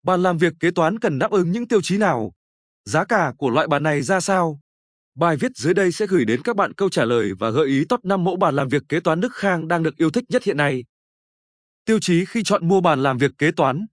Bàn làm việc kế toán cần đáp ứng những tiêu chí nào? Giá cả của loại bàn này ra sao? Bài viết dưới đây sẽ gửi đến các bạn câu trả lời và gợi ý top 5 mẫu bàn làm việc kế toán Đức Khang đang được yêu thích nhất hiện nay. Tiêu chí khi chọn mua bàn làm việc kế toán.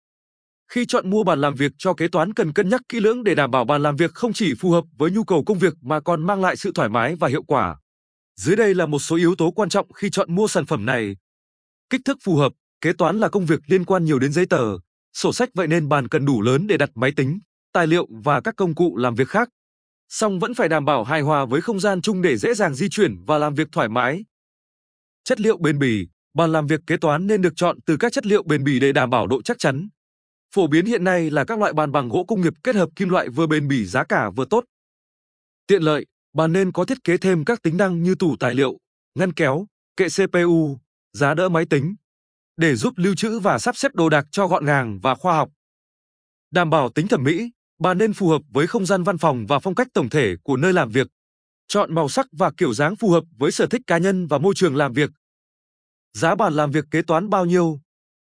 Khi chọn mua bàn làm việc cho kế toán cần cân nhắc kỹ lưỡng để đảm bảo bàn làm việc không chỉ phù hợp với nhu cầu công việc mà còn mang lại sự thoải mái và hiệu quả. Dưới đây là một số yếu tố quan trọng khi chọn mua sản phẩm này. Kích thước phù hợp, kế toán là công việc liên quan nhiều đến giấy tờ, sổ sách, vậy nên bàn cần đủ lớn để đặt máy tính, tài liệu và các công cụ làm việc khác. Song vẫn phải đảm bảo hài hòa với không gian chung để dễ dàng di chuyển và làm việc thoải mái. Chất liệu bền bỉ, bàn làm việc kế toán nên được chọn từ các chất liệu bền bỉ để đảm bảo độ chắc chắn. Phổ biến hiện nay là các loại bàn bằng gỗ công nghiệp kết hợp kim loại vừa bền bỉ, giá cả vừa tốt. Tiện lợi, bàn nên có thiết kế thêm các tính năng như tủ tài liệu, ngăn kéo, kệ CPU, giá đỡ máy tính, để giúp lưu trữ và sắp xếp đồ đạc cho gọn gàng và khoa học. Đảm bảo tính thẩm mỹ, bàn nên phù hợp với không gian văn phòng và phong cách tổng thể của nơi làm việc. Chọn màu sắc và kiểu dáng phù hợp với sở thích cá nhân và môi trường làm việc. Giá bàn làm việc kế toán bao nhiêu?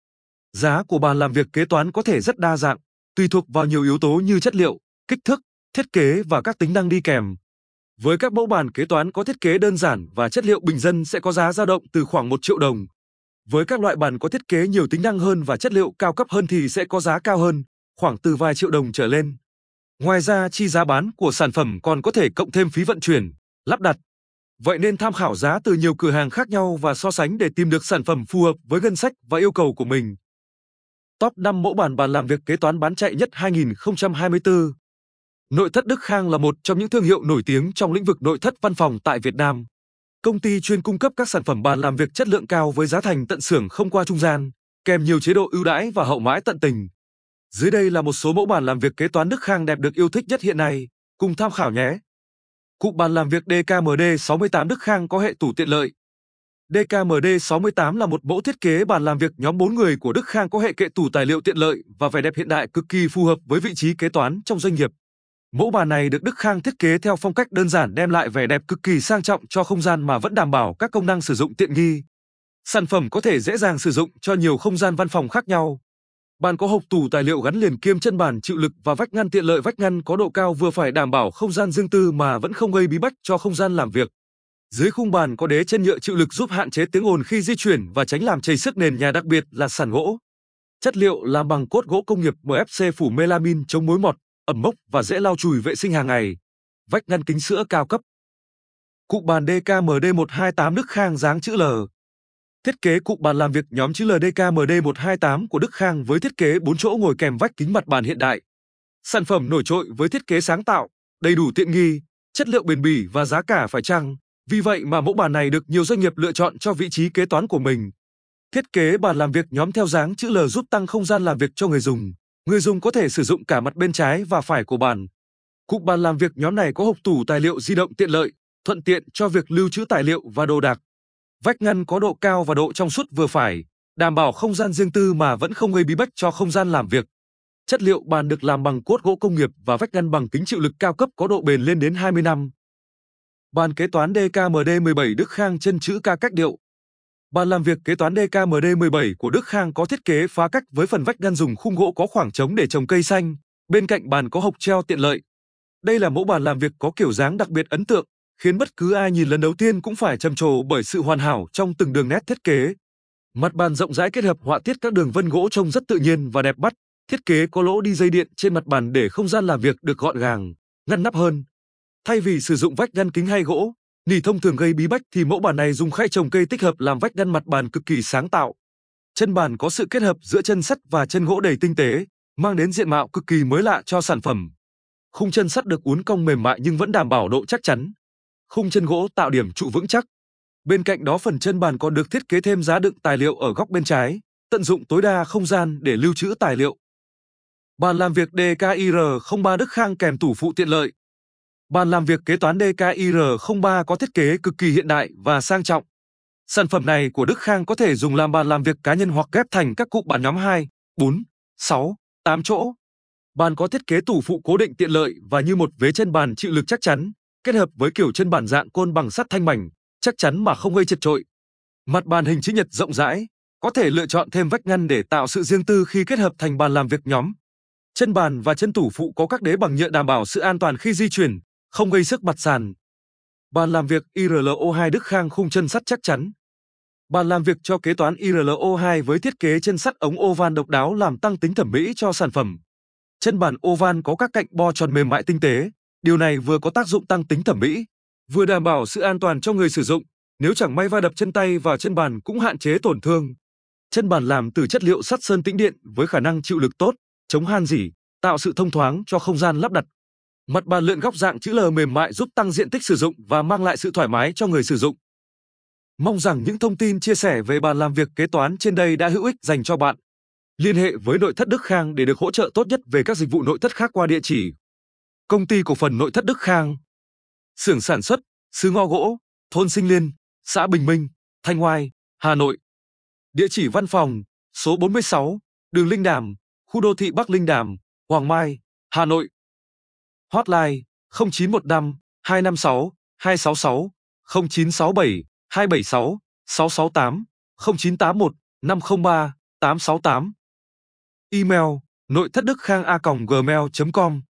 Giá của bàn làm việc kế toán có thể rất đa dạng, tùy thuộc vào nhiều yếu tố như chất liệu, kích thước, thiết kế và các tính năng đi kèm. Với các mẫu bàn kế toán có thiết kế đơn giản và chất liệu bình dân sẽ có giá dao động từ khoảng 1 triệu đồng. Với các loại bàn có thiết kế nhiều tính năng hơn và chất liệu cao cấp hơn thì sẽ có giá cao hơn, khoảng từ vài triệu đồng trở lên. Ngoài ra, chi giá bán của sản phẩm còn có thể cộng thêm phí vận chuyển, lắp đặt. Vậy nên tham khảo giá từ nhiều cửa hàng khác nhau và so sánh để tìm được sản phẩm phù hợp với ngân sách và yêu cầu của mình. Top 5 mẫu bàn làm việc kế toán bán chạy nhất 2024. Nội thất Đức Khang là một trong những thương hiệu nổi tiếng trong lĩnh vực nội thất văn phòng tại Việt Nam. Công ty chuyên cung cấp các sản phẩm bàn làm việc chất lượng cao với giá thành tận xưởng không qua trung gian, kèm nhiều chế độ ưu đãi và hậu mãi tận tình. Dưới đây là một số mẫu bàn làm việc kế toán Đức Khang đẹp được yêu thích nhất hiện nay, cùng tham khảo nhé. Cụm bàn làm việc DKMD 68 Đức Khang có hệ tủ tiện lợi. DKMD 68 là một mẫu thiết kế bàn làm việc nhóm 4 người của Đức Khang có hệ kệ tủ tài liệu tiện lợi và vẻ đẹp hiện đại cực kỳ phù hợp với vị trí kế toán trong doanh nghiệp. Mẫu bàn này được Đức Khang thiết kế theo phong cách đơn giản, đem lại vẻ đẹp cực kỳ sang trọng cho không gian mà vẫn đảm bảo các công năng sử dụng tiện nghi. Sản phẩm có thể dễ dàng sử dụng cho nhiều không gian văn phòng khác nhau. Bàn có hộc tủ tài liệu gắn liền kiêm chân bàn chịu lực và vách ngăn tiện lợi. Vách ngăn có độ cao vừa phải đảm bảo không gian riêng tư mà vẫn không gây bí bách cho không gian làm việc. Dưới khung bàn có đế chân nhựa chịu lực giúp hạn chế tiếng ồn khi di chuyển và tránh làm trầy xước nền nhà, đặc biệt là sàn gỗ. Chất liệu làm bằng cốt gỗ công nghiệp MFC phủ melamin chống mối mọt, ẩm mốc và dễ lau chùi vệ sinh hàng ngày. Vách ngăn kính sữa cao cấp. Cụm bàn DKMD 128 Đức Khang dáng chữ L. Thiết kế cụm bàn làm việc nhóm chữ L DKMD 128 của Đức Khang với thiết kế 4 chỗ ngồi kèm vách kính mặt bàn hiện đại. Sản phẩm nổi trội với thiết kế sáng tạo, đầy đủ tiện nghi, chất liệu bền bỉ và giá cả phải chăng. Vì vậy mà mẫu bàn này được nhiều doanh nghiệp lựa chọn cho vị trí kế toán của mình. Thiết kế bàn làm việc nhóm theo dáng chữ L giúp tăng không gian làm việc cho người dùng. Người dùng có thể sử dụng cả mặt bên trái và phải của bàn. Cụm bàn làm việc nhóm này có hộc tủ tài liệu di động tiện lợi, thuận tiện cho việc lưu trữ tài liệu và đồ đạc. Vách ngăn có độ cao và độ trong suốt vừa phải, đảm bảo không gian riêng tư mà vẫn không gây bí bách cho không gian làm việc. Chất liệu bàn được làm bằng cốt gỗ công nghiệp và vách ngăn bằng kính chịu lực cao cấp có độ bền lên đến 20 năm. Bàn kế toán DKMD 17 Đức Khang chân chữ K cách điệu. Bàn làm việc kế toán DKMD 17 của Đức Khang có thiết kế phá cách với phần vách ngăn dùng khung gỗ có khoảng trống để trồng cây xanh, bên cạnh bàn có hộc treo tiện lợi. Đây là mẫu bàn làm việc có kiểu dáng đặc biệt ấn tượng, khiến bất cứ ai nhìn lần đầu tiên cũng phải trầm trồ bởi sự hoàn hảo trong từng đường nét thiết kế. Mặt bàn rộng rãi kết hợp họa tiết các đường vân gỗ trông rất tự nhiên và đẹp mắt. Thiết kế có lỗ đi dây điện trên mặt bàn để không gian làm việc được gọn gàng, ngăn nắp hơn. Thay vì sử dụng vách ngăn kính hay gỗ, nỉ thông thường gây bí bách thì mẫu bàn này dùng khay trồng cây tích hợp làm vách ngăn mặt bàn cực kỳ sáng tạo. Chân bàn có sự kết hợp giữa chân sắt và chân gỗ đầy tinh tế, mang đến diện mạo cực kỳ mới lạ cho sản phẩm. Khung chân sắt được uốn cong mềm mại nhưng vẫn đảm bảo độ chắc chắn. Khung chân gỗ tạo điểm trụ vững chắc. Bên cạnh đó, phần chân bàn còn được thiết kế thêm giá đựng tài liệu ở góc bên trái, tận dụng tối đa không gian để lưu trữ tài liệu. Bàn làm việc DKIR03 Đức Khang kèm tủ phụ tiện lợi. Bàn làm việc kế toán DKIR03 có thiết kế cực kỳ hiện đại và sang trọng. Sản phẩm này của Đức Khang có thể dùng làm bàn làm việc cá nhân hoặc ghép thành các cụm bàn nhóm 2, 4, 6, 8 chỗ. Bàn có thiết kế tủ phụ cố định tiện lợi và như một vế chân bàn chịu lực chắc chắn, kết hợp với kiểu chân bàn dạng côn bằng sắt thanh mảnh, chắc chắn mà không gây chật chội. Mặt bàn hình chữ nhật rộng rãi, Có thể lựa chọn thêm vách ngăn để tạo sự riêng tư khi kết hợp thành bàn làm việc nhóm. Chân bàn và chân tủ phụ có các đế bằng nhựa đảm bảo sự an toàn khi di chuyển, không gây xước mặt sàn. Bàn làm việc IRLO2 Đức Khang khung chân sắt chắc chắn. Bàn làm việc cho kế toán IRLO2 với thiết kế chân sắt ống oval độc đáo làm tăng tính thẩm mỹ cho sản phẩm. Chân bàn oval có các cạnh bo tròn mềm mại tinh tế, điều này vừa có tác dụng tăng tính thẩm mỹ, vừa đảm bảo sự an toàn cho người sử dụng, nếu chẳng may va đập chân tay vào chân bàn cũng hạn chế tổn thương. Chân bàn làm từ chất liệu sắt sơn tĩnh điện với khả năng chịu lực tốt, chống han rỉ, tạo sự thông thoáng cho không gian lắp đặt. Mặt bàn lượn góc dạng chữ L mềm mại giúp tăng diện tích sử dụng và mang lại sự thoải mái cho người sử dụng. Mong rằng những thông tin chia sẻ về bàn làm việc kế toán trên đây đã hữu ích dành cho bạn. Liên hệ với Nội thất Đức Khang để được hỗ trợ tốt nhất về các dịch vụ nội thất khác qua địa chỉ: Công ty cổ phần Nội thất Đức Khang, xưởng sản xuất, xứ ngò gỗ, thôn Sinh Liên, xã Bình Minh, Thanh Oai, Hà Nội. Địa chỉ văn phòng: số 46, đường Linh Đàm, khu đô thị Bắc Linh Đàm, Hoàng Mai, Hà Nội. Hotline: 0915 256 266, 0967 276 668, 0981 503 868. Email: nội thất đức khang a.gmail.com